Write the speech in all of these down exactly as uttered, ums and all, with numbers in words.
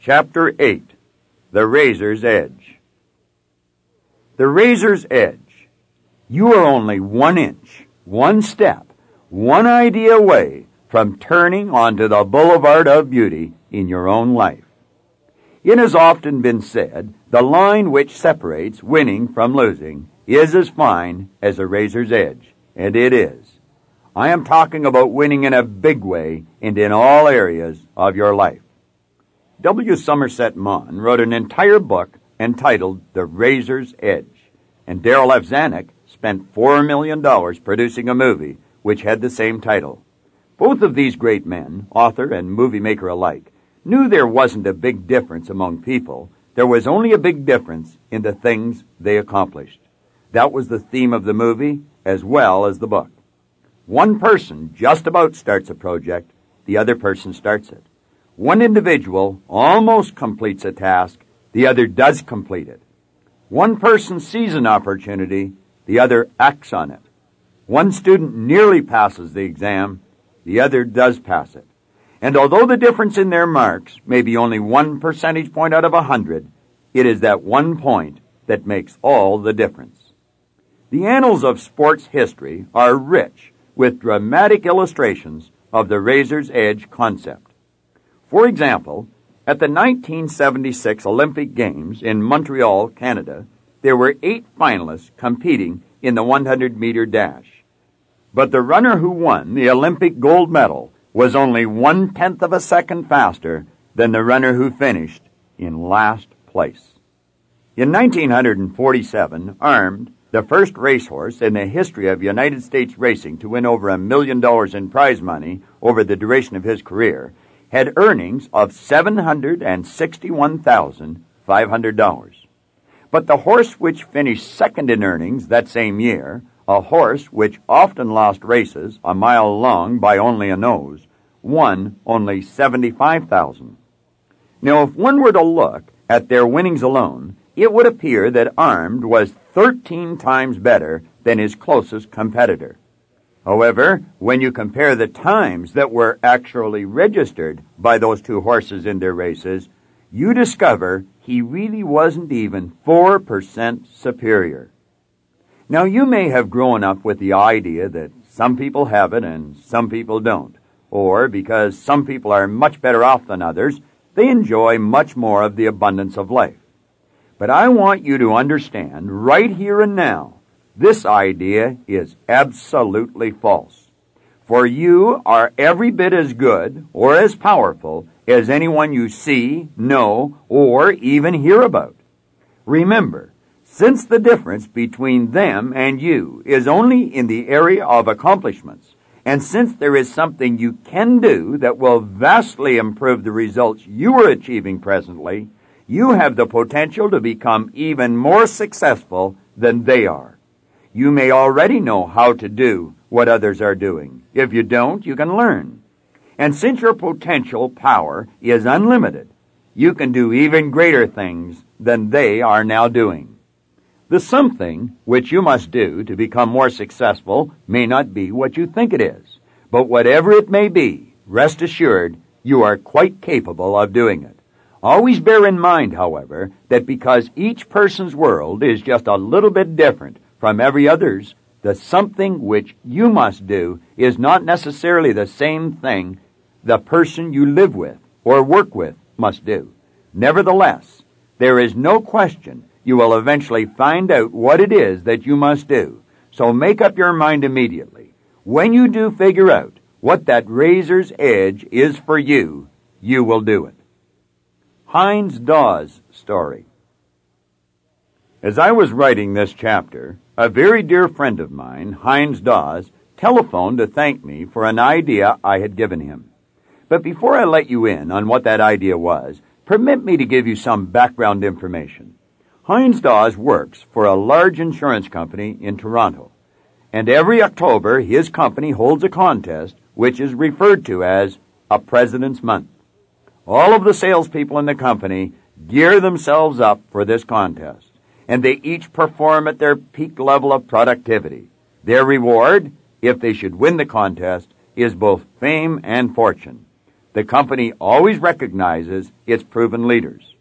Chapter eight. The Razor's Edge. The razor's edge. You are only one inch, one step, one idea away from turning onto the boulevard of beauty in your own life. It has often been said, the line which separates winning from losing is as fine as a razor's edge, and it is. I am talking about winning in a big way and in all areas of your life. W. Somerset Maugham wrote an entire book entitled The Razor's Edge, and Darryl F. Zanuck spent four million dollars producing a movie which had the same title. Both of these great men, author and movie maker alike, knew there wasn't a big difference among people. There was only a big difference in the things they accomplished. That was the theme of the movie as well as the book. One person just about starts a project, the other person starts it. One individual almost completes a task, the other does complete it. One person sees an opportunity, the other acts on it. One student nearly passes the exam, the other does pass it. And although the difference in their marks may be only one percentage point out of a hundred, it is that one point that makes all the difference. The annals of sports history are rich with dramatic illustrations of the razor's edge concept. For example, at the nineteen seventy-six Olympic Games in Montreal, Canada, there were eight finalists competing in the one hundred meter dash. But the runner who won the Olympic gold medal was only one-tenth of a second faster than the runner who finished in last place. In nineteen forty-seven, Armed, the first racehorse in the history of United States racing to win over a million dollars in prize money over the duration of his career, had earnings of seven hundred sixty-one thousand five hundred dollars. But the horse which finished second in earnings that same year, a horse which often lost races a mile long by only a nose, won only seventy-five thousand dollars. Now, if one were to look at their winnings alone, it would appear that Armed was thirteen times better than his closest competitor. However, when you compare the times that were actually registered by those two horses in their races, you discover he really wasn't even four percent superior. Now, you may have grown up with the idea that some people have it and some people don't, or because some people are much better off than others, they enjoy much more of the abundance of life. But I want you to understand right here and now, this idea is absolutely false. For you are every bit as good or as powerful as anyone you see, know, or even hear about. Remember, since the difference between them and you is only in the area of accomplishments, and since there is something you can do that will vastly improve the results you are achieving presently, you have the potential to become even more successful than they are. You may already know how to do what others are doing. If you don't, you can learn. And since your potential power is unlimited, you can do even greater things than they are now doing. The something which you must do to become more successful may not be what you think it is, but whatever it may be, rest assured you are quite capable of doing it. Always bear in mind, however, that because each person's world is just a little bit different from every other's, the something which you must do is not necessarily the same thing the person you live with or work with must do. Nevertheless, there is no question you will eventually find out what it is that you must do. So make up your mind immediately. When you do figure out what that razor's edge is for you, you will do it. Heinz Dawes' story. As I was writing this chapter, a very dear friend of mine, Heinz Dawes, telephoned to thank me for an idea I had given him. But before I let you in on what that idea was, permit me to give you some background information. Heinz Dawes works for a large insurance company in Toronto, and every October his company holds a contest which is referred to as a President's Month. All of the salespeople in the company gear themselves up for this contest, and they each perform at their peak level of productivity. Their reward, if they should win the contest, is both fame and fortune. The company always recognizes its proven leaders.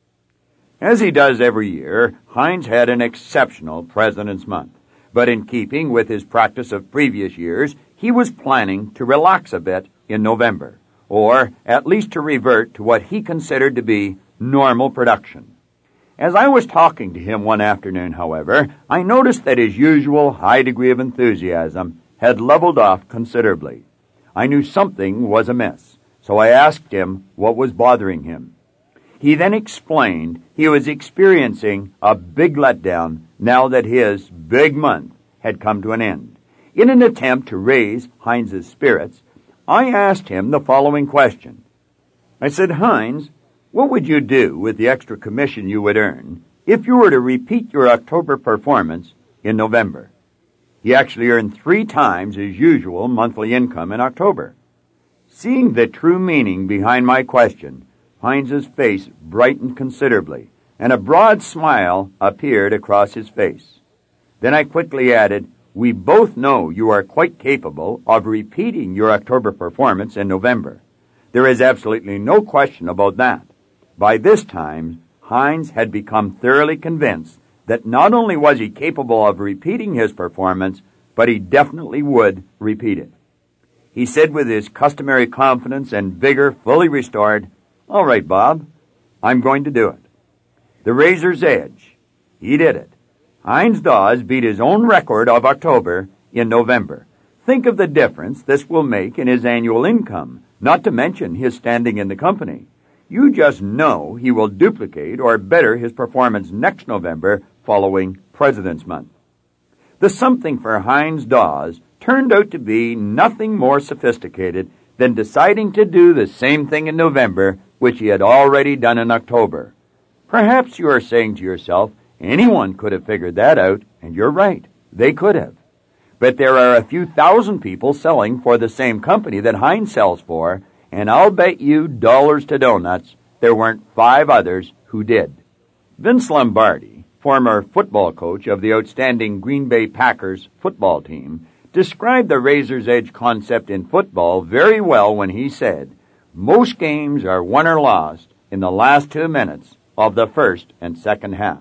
As he does every year, Heinz had an exceptional President's Month. But in keeping with his practice of previous years, he was planning to relax a bit in November, or at least to revert to what he considered to be normal production. As I was talking to him one afternoon, however, I noticed that his usual high degree of enthusiasm had leveled off considerably. I knew something was amiss, so I asked him what was bothering him. He then explained he was experiencing a big letdown now that his big month had come to an end. In an attempt to raise Heinz's spirits, I asked him the following question. I said, Heinz, what would you do with the extra commission you would earn if you were to repeat your October performance in November? He actually earned three times his usual monthly income in October. Seeing the true meaning behind my question, Heinz's face brightened considerably, and a broad smile appeared across his face. Then I quickly added, we both know you are quite capable of repeating your October performance in November. There is absolutely no question about that. By this time, Heinz had become thoroughly convinced that not only was he capable of repeating his performance, but he definitely would repeat it. He said with his customary confidence and vigor fully restored, all right, Bob, I'm going to do it. The Razor's Edge. He did it. Heinz Dawes beat his own record of October in November. Think of the difference this will make in his annual income, not to mention his standing in the company. You just know he will duplicate or better his performance next November following President's Month. The something for Heinz Dawes turned out to be nothing more sophisticated than deciding to do the same thing in November which he had already done in October. Perhaps you are saying to yourself, anyone could have figured that out, and you're right, they could have. But there are a few thousand people selling for the same company that Heinz sells for, and I'll bet you dollars to donuts there weren't five others who did. Vince Lombardi, former football coach of the outstanding Green Bay Packers football team, described the Razor's Edge concept in football very well when he said, most games are won or lost in the last two minutes of the first and second half.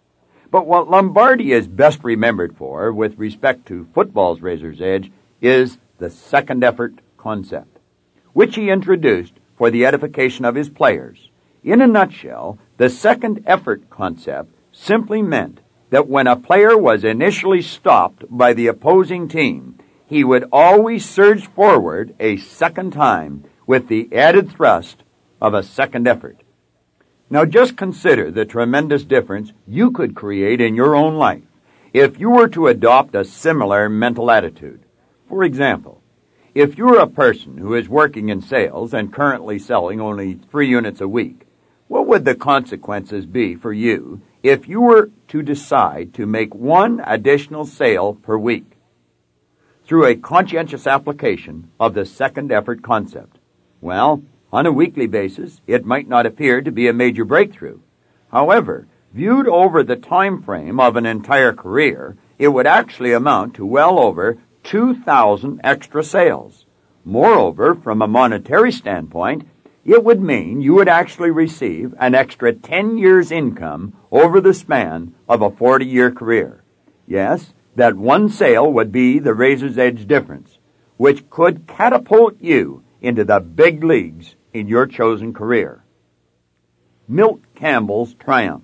But what Lombardi is best remembered for with respect to football's Razor's Edge is the second effort concept, which he introduced for the edification of his players. In a nutshell, the second effort concept simply meant that when a player was initially stopped by the opposing team, he would always surge forward a second time with the added thrust of a second effort. Now just consider the tremendous difference you could create in your own life if you were to adopt a similar mental attitude. For example, if you're a person who is working in sales and currently selling only three units a week, what would the consequences be for you if you were to decide to make one additional sale per week through a conscientious application of the second effort concept? Well, on a weekly basis, it might not appear to be a major breakthrough. However, viewed over the time frame of an entire career, it would actually amount to well over two thousand extra sales. Moreover, from a monetary standpoint, it would mean you would actually receive an extra ten years' income over the span of a forty-year career. Yes, that one sale would be the Razor's Edge difference, which could catapult you into the big leagues in your chosen career. Milt Campbell's triumph.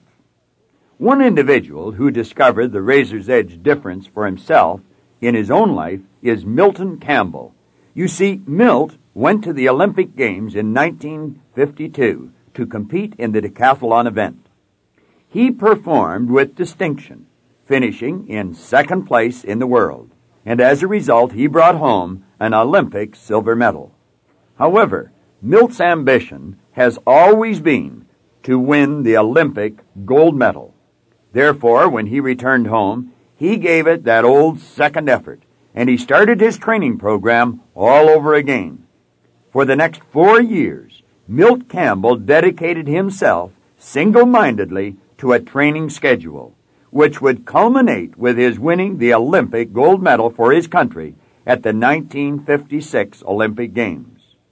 One individual who discovered the Razor's Edge difference for himself in his own life is Milton Campbell. You see, Milt went to the Olympic Games in nineteen fifty-two to compete in the decathlon event. He performed with distinction, finishing in second place in the world, and as a result he brought home an Olympic silver medal. However, Milt's ambition has always been to win the Olympic gold medal. Therefore, when he returned home, he gave it that old second effort, and he started his training program all over again. For the next four years, Milt Campbell dedicated himself single-mindedly to a training schedule, which would culminate with his winning the Olympic gold medal for his country at the nineteen fifty-six Olympic Games.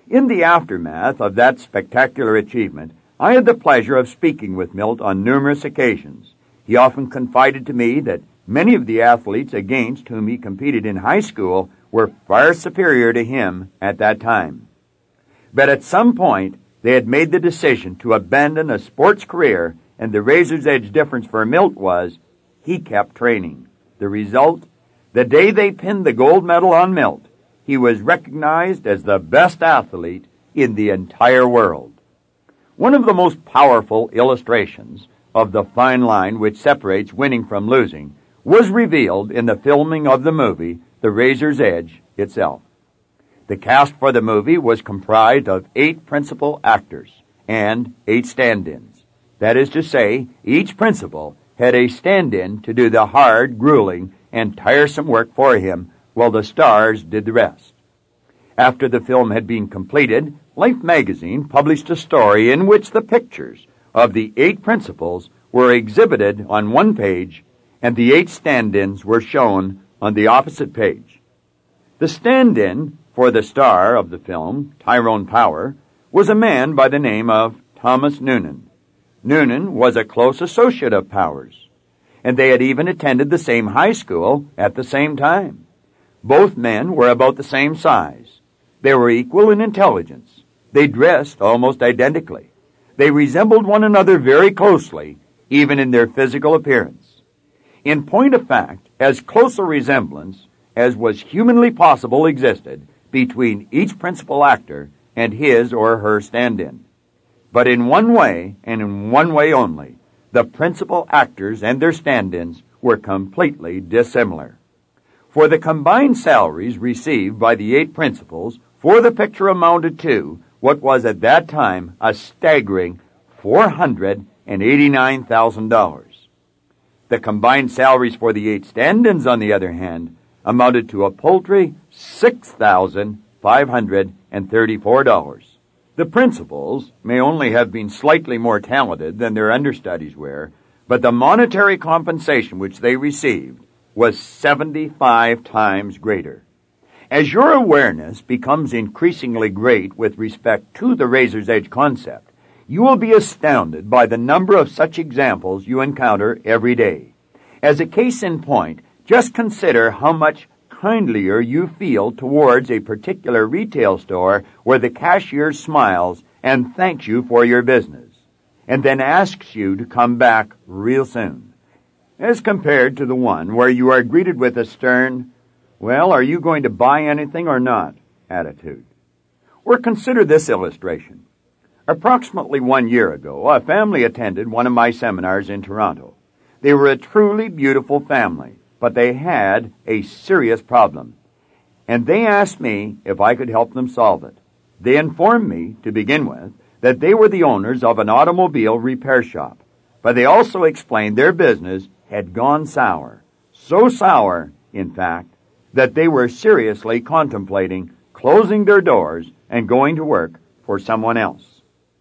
In the aftermath of that spectacular achievement, I had the pleasure of speaking with Milt on numerous occasions. He often confided to me that many of the athletes against whom he competed in high school were far superior to him at that time. But at some point, they had made the decision to abandon a sports career, and the razor's edge difference for Milt was he kept training. The result? The day they pinned the gold medal on Milt, he was recognized as the best athlete in the entire world. One of the most powerful illustrations of the fine line which separates winning from losing was revealed in the filming of the movie The Razor's Edge itself. The cast for the movie was comprised of eight principal actors and eight stand-ins. That is to say, each principal had a stand-in to do the hard, grueling, and tiresome work for him, while the stars did the rest. After the film had been completed, Life magazine published a story in which the pictures of the eight principals were exhibited on one page and the eight stand-ins were shown on the opposite page. The stand-in for the star of the film, Tyrone Power, was a man by the name of Thomas Noonan. Noonan was a close associate of Powers, and they had even attended the same high school at the same time. Both men were about the same size. They were equal in intelligence. They dressed almost identically. They resembled one another very closely, even in their physical appearance. In point of fact, as close a resemblance as was humanly possible existed between each principal actor and his or her stand-in. But in one way, and in one way only, the principal actors and their stand-ins were completely dissimilar. For the combined salaries received by the eight principals for the picture amounted to what was at that time a staggering four hundred eighty-nine thousand dollars. The combined salaries for the eight stand-ins, on the other hand, amounted to a paltry six thousand five hundred thirty-four dollars. The principals may only have been slightly more talented than their understudies were, but the monetary compensation which they received was seventy-five times greater. As your awareness becomes increasingly great with respect to the razor's edge concept, you will be astounded by the number of such examples you encounter every day. As a case in point, just consider how much kindlier you feel towards a particular retail store where the cashier smiles and thanks you for your business, and then asks you to come back real soon, as compared to the one where you are greeted with a stern, "Well, are you going to buy anything or not?" attitude. Or consider this illustration. Approximately one year ago, a family attended one of my seminars in Toronto. They were a truly beautiful family, but they had a serious problem, and they asked me if I could help them solve it. They informed me, to begin with, that they were the owners of an automobile repair shop, but they also explained their business had gone sour. So sour, in fact, that they were seriously contemplating closing their doors and going to work for someone else.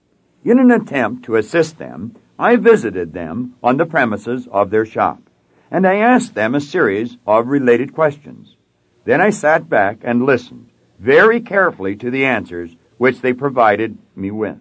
In an attempt to assist them, I visited them on the premises of their shop, and I asked them a series of related questions. Then I sat back and listened very carefully to the answers which they provided me with.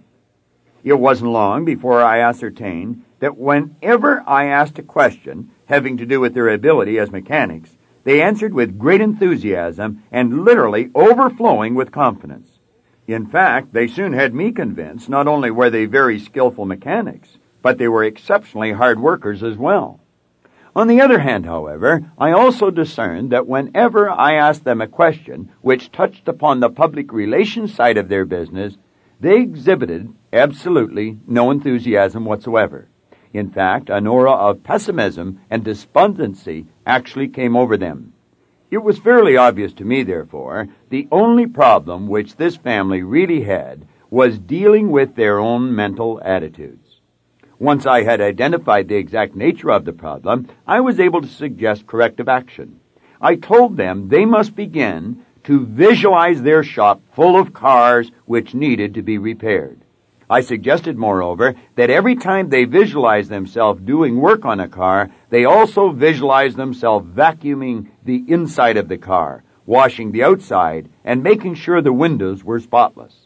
It wasn't long before I ascertained that whenever I asked a question having to do with their ability as mechanics, they answered with great enthusiasm and literally overflowing with confidence. In fact, they soon had me convinced not only were they very skillful mechanics, but they were exceptionally hard workers as well. On the other hand, however, I also discerned that whenever I asked them a question which touched upon the public relations side of their business, they exhibited absolutely no enthusiasm whatsoever. In fact, an aura of pessimism and despondency actually came over them. It was fairly obvious to me, therefore, the only problem which this family really had was dealing with their own mental attitudes. Once I had identified the exact nature of the problem, I was able to suggest corrective action. I told them they must begin to visualize their shop full of cars which needed to be repaired. I suggested, moreover, that every time they visualize themselves doing work on a car, they also visualize themselves vacuuming the inside of the car, washing the outside, and making sure the windows were spotless.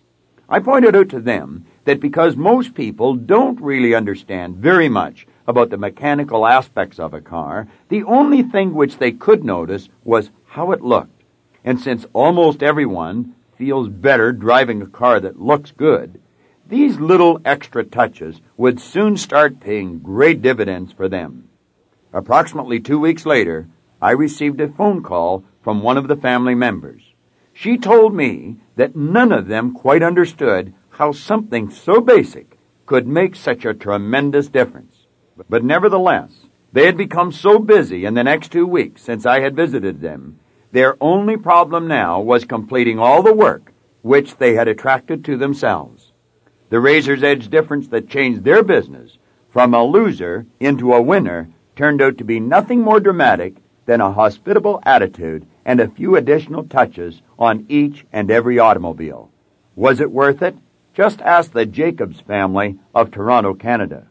I pointed out to them that because most people don't really understand very much about the mechanical aspects of a car, the only thing which they could notice was how it looked. And since almost everyone feels better driving a car that looks good, these little extra touches would soon start paying great dividends for them. Approximately two weeks later, I received a phone call from one of the family members. She told me that none of them quite understood how something so basic could make such a tremendous difference. But nevertheless, they had become so busy in the next two weeks since I had visited them, their only problem now was completing all the work which they had attracted to themselves. The razor's edge difference that changed their business from a loser into a winner turned out to be nothing more dramatic than a hospitable attitude and a few additional touches on each and every automobile. Was it worth it? Just ask the Jacobs family of Toronto, Canada.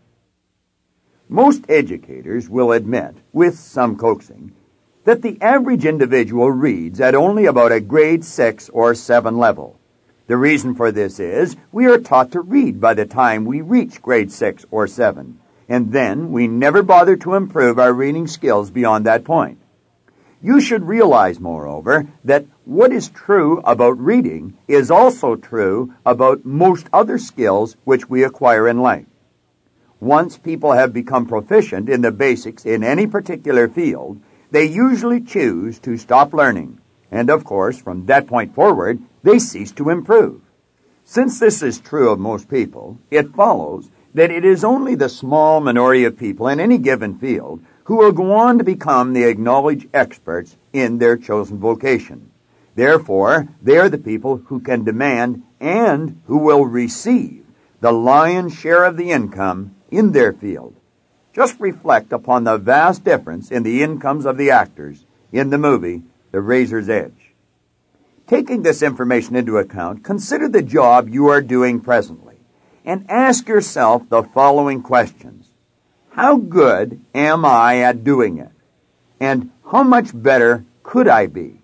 Most educators will admit, with some coaxing, that the average individual reads at only about a grade six or seven level. The reason for this is we are taught to read by the time we reach grade six or seven, and then we never bother to improve our reading skills beyond that point. You should realize, moreover, that what is true about reading is also true about most other skills which we acquire in life. Once people have become proficient in the basics in any particular field, they usually choose to stop learning, and of course, from that point forward, they cease to improve. Since this is true of most people, it follows that it is only the small minority of people in any given field who will go on to become the acknowledged experts in their chosen vocation. Therefore, they are the people who can demand and who will receive the lion's share of the income in their field. Just reflect upon the vast difference in the incomes of the actors in the movie The Razor's Edge. Taking this information into account, consider the job you are doing presently and ask yourself the following questions. How good am I at doing it? And how much better could I be?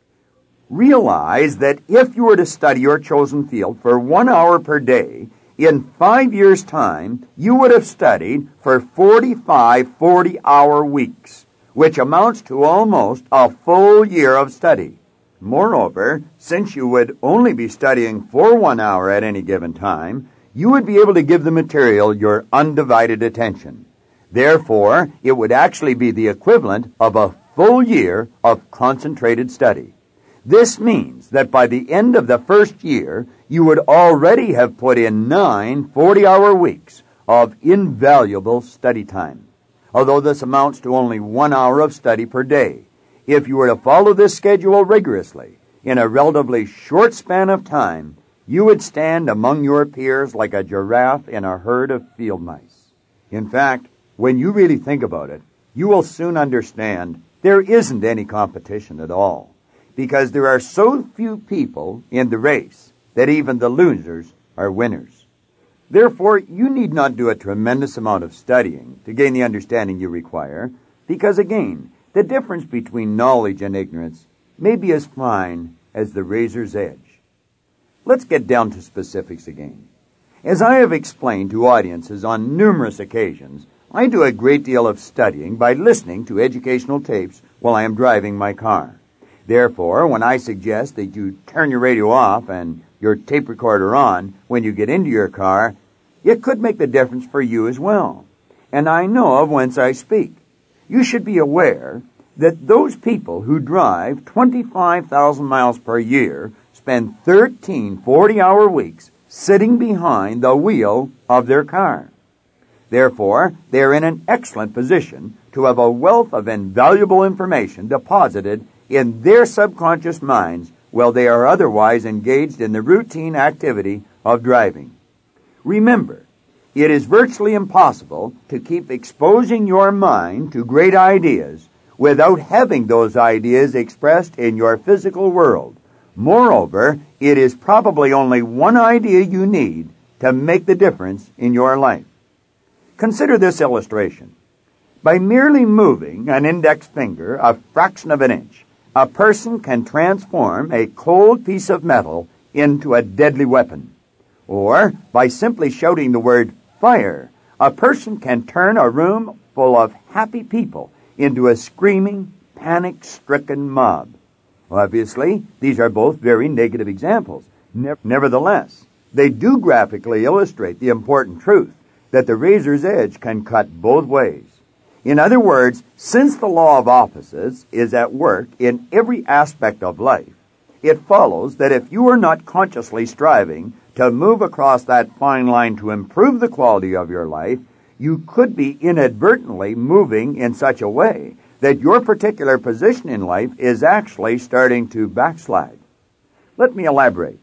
Realize that if you were to study your chosen field for one hour per day, in five years' time, you would have studied for forty-five forty-hour weeks, which amounts to almost a full year of study. Moreover, since you would only be studying for one hour at any given time, you would be able to give the material your undivided attention. Therefore, it would actually be the equivalent of a full year of concentrated study. This means that by the end of the first year, you would already have put in nine forty-hour weeks of invaluable study time. Although this amounts to only one hour of study per day, if you were to follow this schedule rigorously, in a relatively short span of time, you would stand among your peers like a giraffe in a herd of field mice. In fact, when you really think about it, you will soon understand there isn't any competition at all, because there are so few people in the race that even the losers are winners. Therefore, you need not do a tremendous amount of studying to gain the understanding you require, because again, the difference between knowledge and ignorance may be as fine as the razor's edge. Let's get down to specifics again. As I have explained to audiences on numerous occasions, I do a great deal of studying by listening to educational tapes while I am driving my car. Therefore, when I suggest that you turn your radio off and your tape recorder on when you get into your car, it could make the difference for you as well. And I know of whence I speak. You should be aware that those people who drive twenty-five thousand miles per year spend thirteen forty-hour weeks sitting behind the wheel of their car. Therefore, they are in an excellent position to have a wealth of invaluable information deposited in their subconscious minds while they are otherwise engaged in the routine activity of driving. Remember, it is virtually impossible to keep exposing your mind to great ideas without having those ideas expressed in your physical world. Moreover, it is probably only one idea you need to make the difference in your life. Consider this illustration. By merely moving an index finger a fraction of an inch, a person can transform a cold piece of metal into a deadly weapon. Or by simply shouting the word fire, a person can turn a room full of happy people into a screaming, panic-stricken mob. Obviously, these are both very negative examples. Nevertheless, they do graphically illustrate the important truth that the razor's edge can cut both ways. In other words, since the law of opposites is at work in every aspect of life, it follows that if you are not consciously striving to move across that fine line to improve the quality of your life, you could be inadvertently moving in such a way that your particular position in life is actually starting to backslide. Let me elaborate.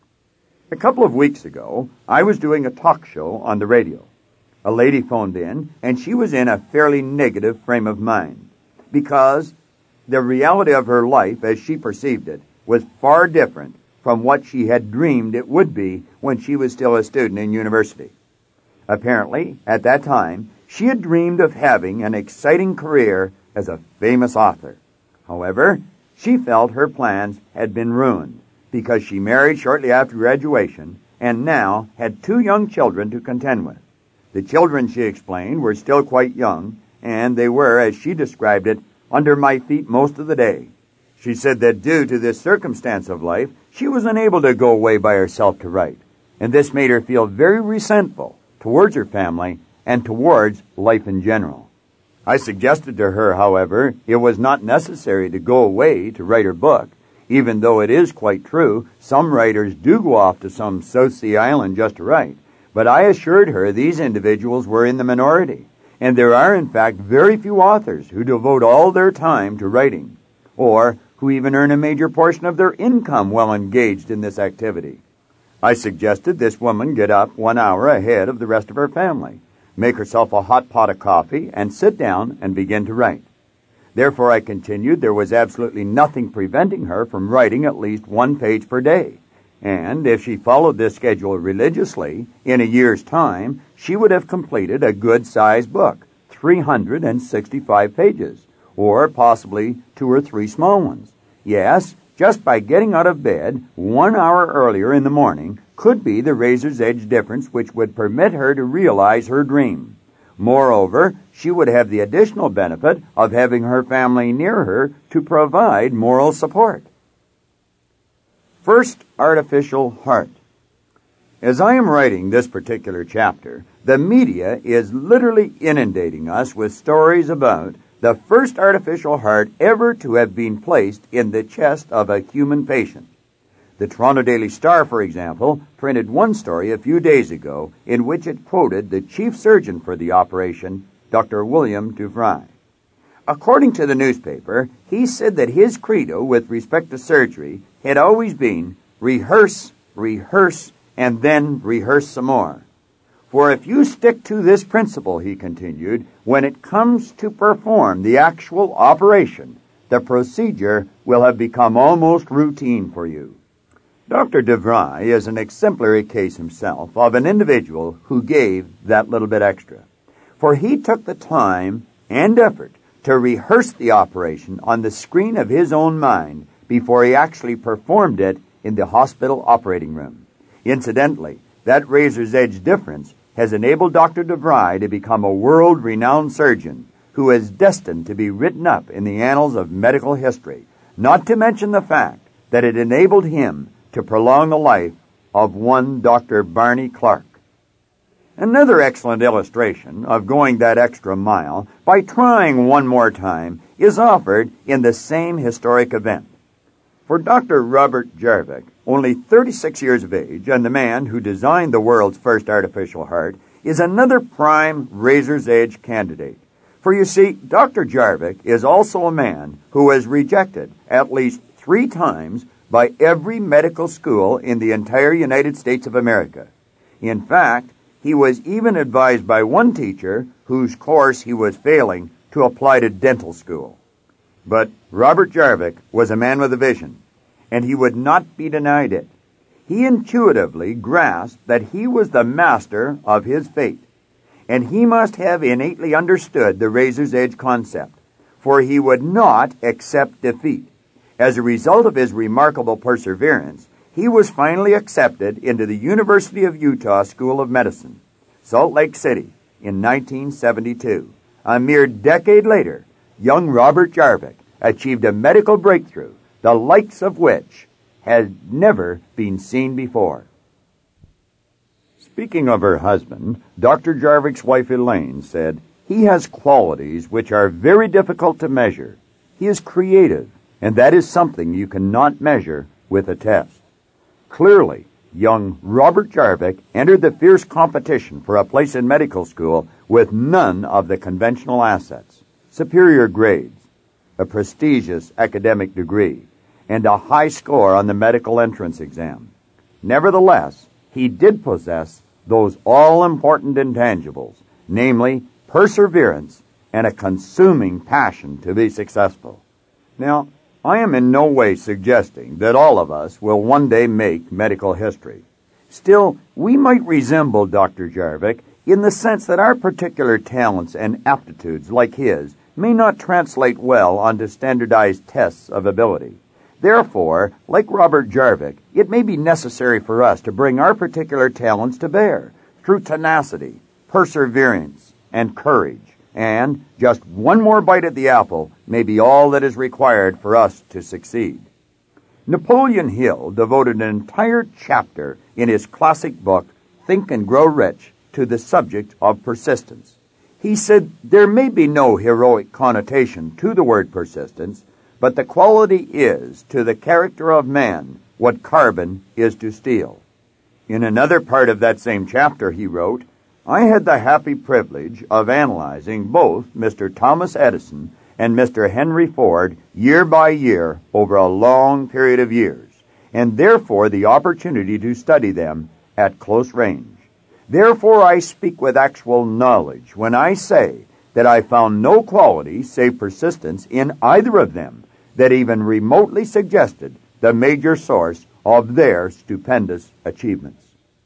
A couple of weeks ago, I was doing a talk show on the radio. A lady phoned in, and she was in a fairly negative frame of mind because the reality of her life, as she perceived it, was far different from what she had dreamed it would be when she was still a student in university. Apparently, at that time, she had dreamed of having an exciting career as a famous author. However, she felt her plans had been ruined because she married shortly after graduation and now had two young children to contend with. The children, she explained, were still quite young, and they were, as she described it, under my feet most of the day. She said that due to this circumstance of life, she was unable to go away by herself to write, and this made her feel very resentful towards her family and towards life in general. I suggested to her, however, it was not necessary to go away to write her book, even though it is quite true some writers do go off to some South Sea island just to write. But I assured her these individuals were in the minority, and there are in fact very few authors who devote all their time to writing, or who even earn a major portion of their income while engaged in this activity. I suggested this woman get up one hour ahead of the rest of her family, make herself a hot pot of coffee, and sit down and begin to write. Therefore, I continued, there was absolutely nothing preventing her from writing at least one page per day. And if she followed this schedule religiously, in a year's time, she would have completed a good-sized book, three hundred sixty-five pages, or possibly two or three small ones. Yes, just by getting out of bed one hour earlier in the morning could be the razor's edge difference which would permit her to realize her dream. Moreover, she would have the additional benefit of having her family near her to provide moral support. First artificial heart. As I am writing this particular chapter, the media is literally inundating us with stories about the first artificial heart ever to have been placed in the chest of a human patient. The Toronto Daily Star, for example, printed one story a few days ago in which it quoted the chief surgeon for the operation, Doctor William Duvray. According to the newspaper, he said that his credo with respect to surgery had always been rehearse, rehearse, and then rehearse some more. For if you stick to this principle, he continued, when it comes to perform the actual operation, the procedure will have become almost routine for you. Doctor Duvray is an exemplary case himself of an individual who gave that little bit extra. For he took the time and effort to rehearse the operation on the screen of his own mind before he actually performed it in the hospital operating room. Incidentally, that razor's edge difference has enabled Doctor Duvray to become a world-renowned surgeon who is destined to be written up in the annals of medical history, not to mention the fact that it enabled him to prolong the life of one Doctor Barney Clark. Another excellent illustration of going that extra mile by trying one more time is offered in the same historic event. For Doctor Robert Jarvik, only thirty-six years of age, and the man who designed the world's first artificial heart, is another prime razor's edge candidate. For you see, Doctor Jarvik is also a man who was rejected at least three times by every medical school in the entire United States of America. In fact, he was even advised by one teacher whose course he was failing to apply to dental school. But Robert Jarvik was a man with a vision, and he would not be denied it. He intuitively grasped that he was the master of his fate, and he must have innately understood the razor's edge concept, for he would not accept defeat. As a result of his remarkable perseverance, he was finally accepted into the University of Utah School of Medicine, Salt Lake City, in nineteen seventy-two. A mere decade later, young Robert Jarvik achieved a medical breakthrough, the likes of which had never been seen before. Speaking of her husband, Doctor Jarvik's wife Elaine said, "He has qualities which are very difficult to measure. He is creative, and that is something you cannot measure with a test." Clearly, young Robert Jarvik entered the fierce competition for a place in medical school with none of the conventional assets, superior grades, a prestigious academic degree, and a high score on the medical entrance exam. Nevertheless, he did possess those all-important intangibles, namely perseverance and a consuming passion to be successful. Now, I am in no way suggesting that all of us will one day make medical history. Still, we might resemble Doctor Jarvik in the sense that our particular talents and aptitudes, like his, may not translate well onto standardized tests of ability. Therefore, like Robert Jarvik, it may be necessary for us to bring our particular talents to bear through tenacity, perseverance, and courage. And just one more bite at the apple may be all that is required for us to succeed. Napoleon Hill devoted an entire chapter in his classic book, Think and Grow Rich, to the subject of persistence. He said there may be no heroic connotation to the word persistence, but the quality is to the character of man what carbon is to steel. In another part of that same chapter he wrote, "I had the happy privilege of analyzing both Mister Thomas Edison and Mister Henry Ford year by year over a long period of years, and therefore the opportunity to study them at close range. Therefore I speak with actual knowledge when I say that I found no quality save persistence in either of them that even remotely suggested the major source of their stupendous achievements."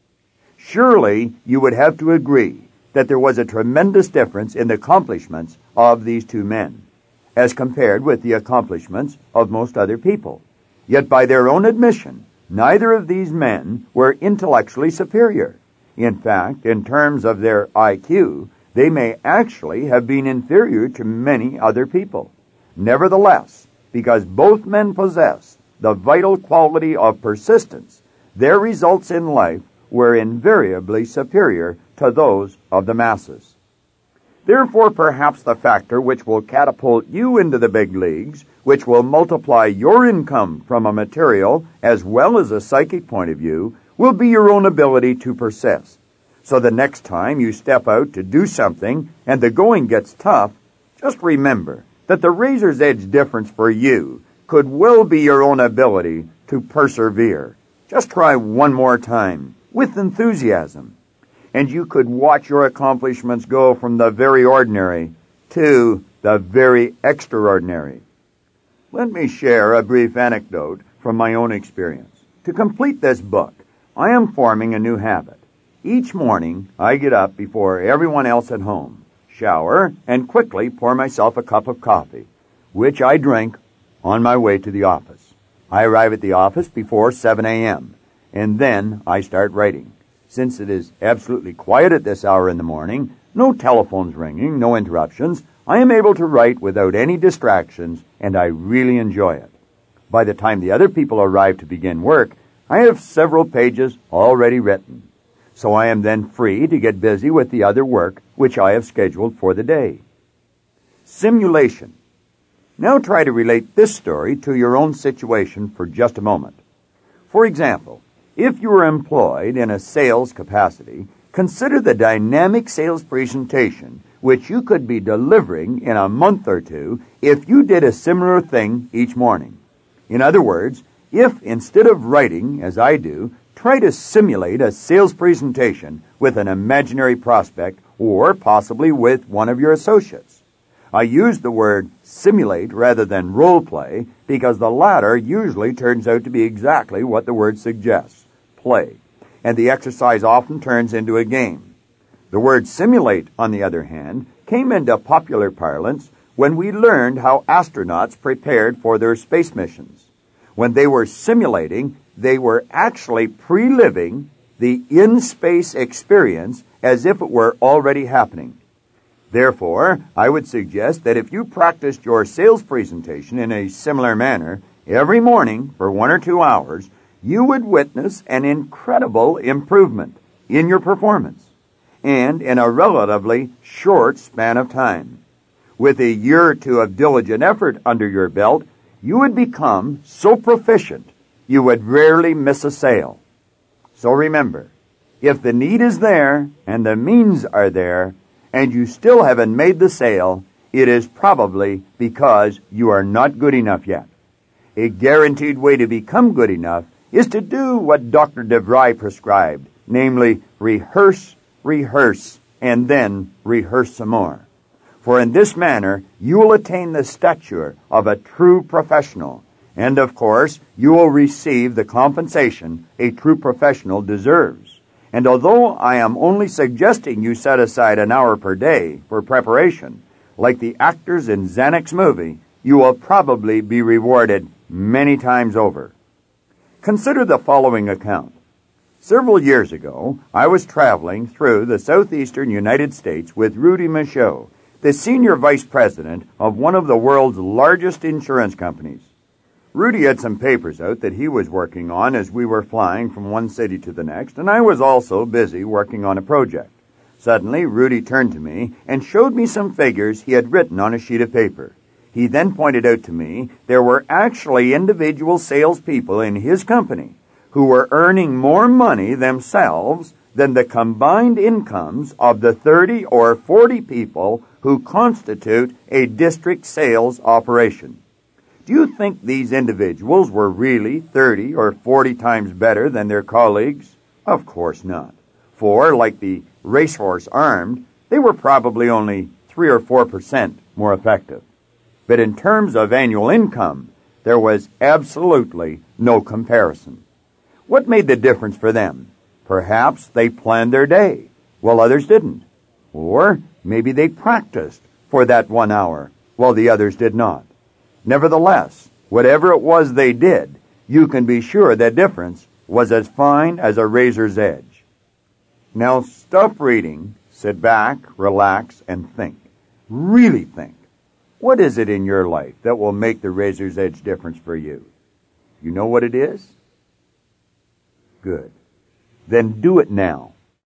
Surely you would have to agree that there was a tremendous difference in the accomplishments of these two men, as compared with the accomplishments of most other people. Yet by their own admission, neither of these men were intellectually superior. In fact, in terms of their I Q, they may actually have been inferior to many other people. Nevertheless, because both men possess the vital quality of persistence, their results in life were invariably superior to those of the masses. Therefore, perhaps the factor which will catapult you into the big leagues, which will multiply your income from a material as well as a psychic point of view, will be your own ability to persist. So the next time you step out to do something and the going gets tough, just remember that the razor's edge difference for you could well be your own ability to persevere. Just try one more time, with enthusiasm, and you could watch your accomplishments go from the very ordinary to the very extraordinary. Let me share a brief anecdote from my own experience. To complete this book, I am forming a new habit. Each morning, I get up before everyone else at home, shower, and quickly pour myself a cup of coffee, which I drink on my way to the office. I arrive at the office before seven a.m., and then I start writing. Since it is absolutely quiet at this hour in the morning, no telephones ringing, no interruptions, I am able to write without any distractions, and I really enjoy it. By the time the other people arrive to begin work, I have several pages already written. So I am then free to get busy with the other work which I have scheduled for the day. Simulation. Now try to relate this story to your own situation for just a moment. For example, if you were employed in a sales capacity, consider the dynamic sales presentation which you could be delivering in a month or two if you did a similar thing each morning. In other words, if instead of writing, as I do, try to simulate a sales presentation with an imaginary prospect or possibly with one of your associates. I use the word simulate rather than role play because the latter usually turns out to be exactly what the word suggests, play, and the exercise often turns into a game. The word simulate, on the other hand, came into popular parlance when we learned how astronauts prepared for their space missions. When they were simulating, they were actually pre-living the in-space experience as if it were already happening. Therefore, I would suggest that if you practiced your sales presentation in a similar manner every morning for one or two hours, you would witness an incredible improvement in your performance, and in a relatively short span of time. With a year or two of diligent effort under your belt, you would become so proficient you would rarely miss a sale. So remember, if the need is there and the means are there, and you still haven't made the sale, it is probably because you are not good enough yet. A guaranteed way to become good enough is to do what Doctor DeVry prescribed, namely rehearse, rehearse, and then rehearse some more. For in this manner, you will attain the stature of a true professional, and of course, you will receive the compensation a true professional deserves. And although I am only suggesting you set aside an hour per day for preparation, like the actors in Zanuck's movie, you will probably be rewarded many times over. Consider the following account. Several years ago, I was traveling through the southeastern United States with Rudy Michaud, the senior vice president of one of the world's largest insurance companies. Rudy had some papers out that he was working on as we were flying from one city to the next, and I was also busy working on a project. Suddenly, Rudy turned to me and showed me some figures he had written on a sheet of paper. He then pointed out to me there were actually individual salespeople in his company who were earning more money themselves than the combined incomes of the thirty or forty people who constitute a district sales operation. Do you think these individuals were really thirty or forty times better than their colleagues? Of course not. For, like the racehorse armed, they were probably only three or four percent more effective. But in terms of annual income, there was absolutely no comparison. What made the difference for them? Perhaps they planned their day, while others didn't. Or maybe they practiced for that one hour, while the others did not. Nevertheless, whatever it was they did, you can be sure that difference was as fine as a razor's edge. Now stop reading, sit back, relax, and think. Really think. What is it in your life that will make the razor's edge difference for you? You know what it is? Good. Then do it now.